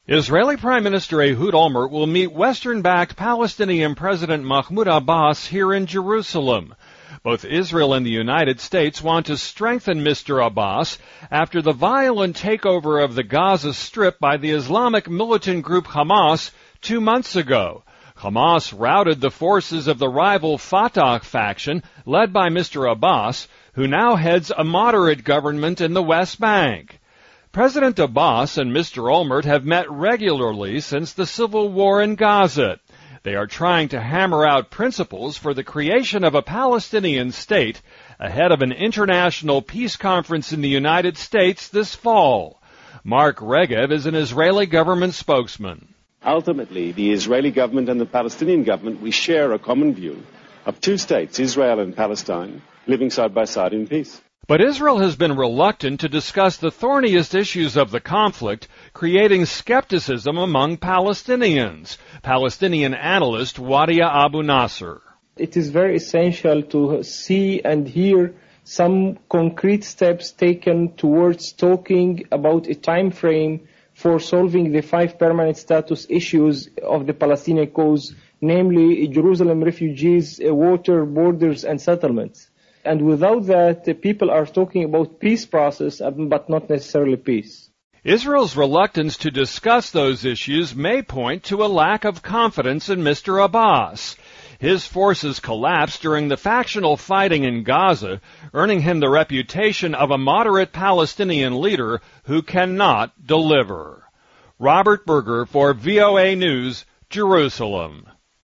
Israeli Prime Minister Ehud Olmert will meet Western-backed Palestinian President Mahmoud Abbas here in Jerusalem. Both Israel and the United States want to strengthen Mr. Abbas after the violent takeover of the Gaza Strip by the Islamic militant group Hamas 2 months ago. Hamas routed the forces of the rival Fatah faction led by Mr. Abbas, who now heads a moderate government in the West Bank. President Abbas and Mr. Olmert have met regularly since the civil war in Gaza. They are trying to hammer out principles for the creation of a Palestinian state ahead of an international peace conference in the United States this fall. Mark Regev is an Israeli government spokesman. Ultimately, the Israeli government and the Palestinian government, we share a common view of two states, Israel and Palestine, living side by side in peace. But Israel has been reluctant to discuss the thorniest issues of the conflict, creating skepticism among Palestinians. Palestinian analyst Wadia Abu Nasser. It is very essential to see and hear some concrete steps taken towards talking about a time frame for solving the 5 permanent status issues of the Palestinian cause, namely Jerusalem refugees, water, borders, and settlements. And without that, the people are talking about peace process, but not necessarily peace. Israel's reluctance to discuss those issues may point to a lack of confidence in Mr. Abbas. His forces collapsed during the factional fighting in Gaza, earning him the reputation of a moderate Palestinian leader who cannot deliver. Robert Berger for VOA News, Jerusalem.